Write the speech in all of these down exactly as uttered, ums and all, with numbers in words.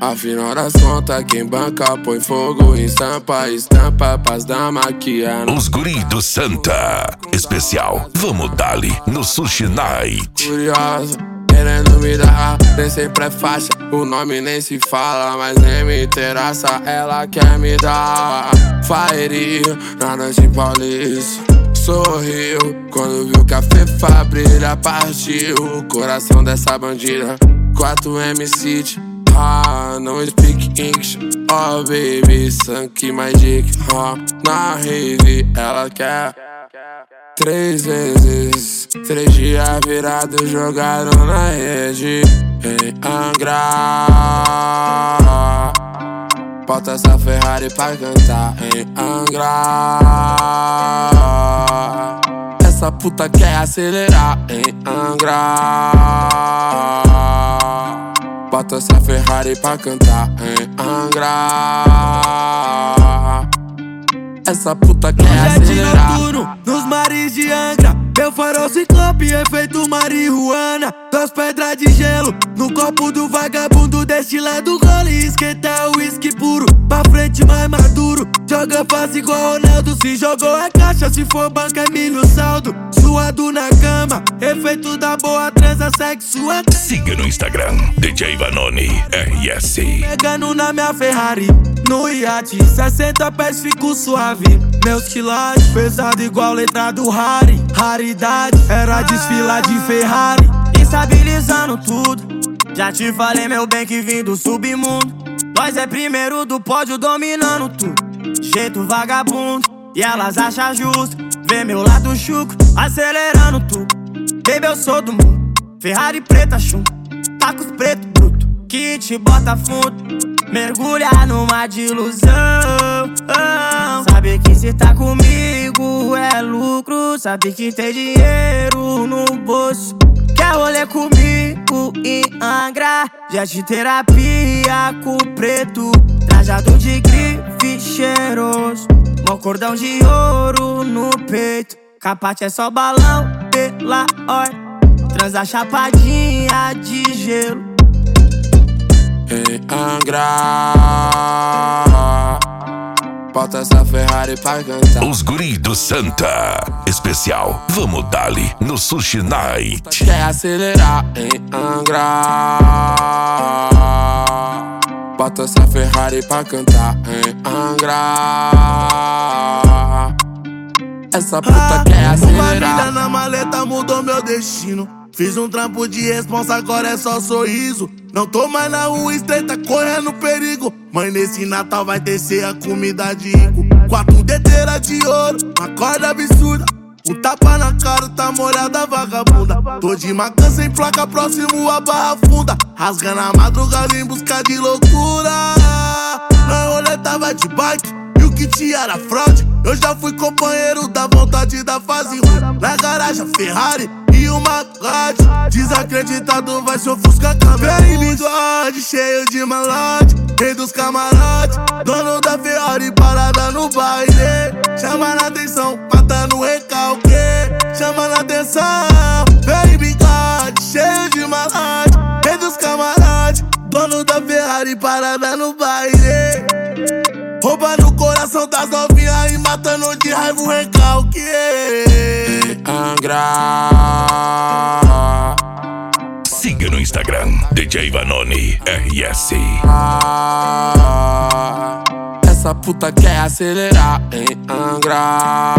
Afinal das contas, quem banca põe fogo em estampa, estampa pras damas que é. Os guri do Santa especial, vamos dali no Sushi Night. Curiosa, querendo me dar, nem sempre é faixa. O nome nem se fala, mas nem me interessa. Ela quer me dar fire na noite paulista. Sorriu quando viu que a Fefa brilha. Partiu o coração dessa bandida. quatro M City, ah, não speak English. Oh baby, sank my dick, ah, na rave ela quer três vezes, três dias virados jogaram na rede. Em Angra, bota essa Ferrari pra cantar. Em Angra, essa puta quer acelerar. Em Angra, bota essa Ferrari pra cantar. Em Angra, essa puta quer acelerar. Noturno, nos mares de Angra, meu farol ciclope, efeito marihuana. Duas pedras de gelo no copo do vagabundo, destilado gole, esquenta o uísque puro. Pra frente mais maduro, joga fácil igual Ronaldo. Se jogou é caixa, se for banca é milho saldo. Suado na cama, efeito da boa transa sexual. Siga no Instagram, D J Vanoni R S. Pegando na minha Ferrari, no iate, sessenta pés fico suave. Meus quilates, pesado igual letra do Harry. Raridade, era desfilar de Ferrari. Estabilizando tudo, já te falei meu bem que vim do submundo. Nós é primeiro do pódio dominando tudo. Jeito vagabundo, e elas acham justo ver meu lado chuco, acelerando tudo. Baby, eu sou do mundo, Ferrari preta chumbo, tacos preto bruto, que te bota fundo. Mergulha numa de ilusão, sabe que se tá comigo é lucro. Sabe que tem dinheiro no bolso, quer rolê comigo em Angra. Jet terapia com preto, trajado de grife cheiroso, mó cordão de ouro no peito. Capate é só balão pela hora, transa chapadinha de gelo. Em Angra, bota essa Ferrari pra cantar. Os guri do Santa especial, vamos dali no Sushi Night. Quer acelerar. Em Angra, bota essa Ferrari pra cantar. Em Angra, essa puta ah, quer acelerar. Uma vida na maleta mudou meu destino. Fiz um trampo de responsa, agora é só sorriso. Não tô mais na rua estreita, correndo perigo. Mãe, nesse Natal vai descer a comida de rico. Quatro dedeiras de ouro, uma corda absurda. Um tapa na cara, tá molhada vagabunda. Tô de macan sem placa, próximo a Barra Funda. Rasgando a madrugada em busca de loucura. Na roleta vai de bike, e o kit era fraude. Eu já fui companheiro da vontade da fase ruim. Na garagem Ferrari e uma grade, desacreditado vai se ofuscar câmera. Vem bigode cheio de malote, rei dos camarotes, dono da Ferrari parada no baile. Chama na atenção, matando recalque. Chama na atenção, vem bigode cheio de malote, rei dos camarotes, dono da Ferrari parada no baile. Roubando o coração das novinhas e matando de raiva o recalque. Angra, siga no Instagram, D J Vanoni R S. Essa puta quer acelerar. Em Angra,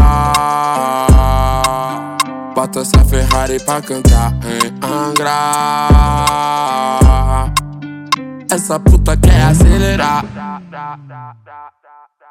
bota essa Ferrari pra cantar. Em Angra, essa puta quer acelerar.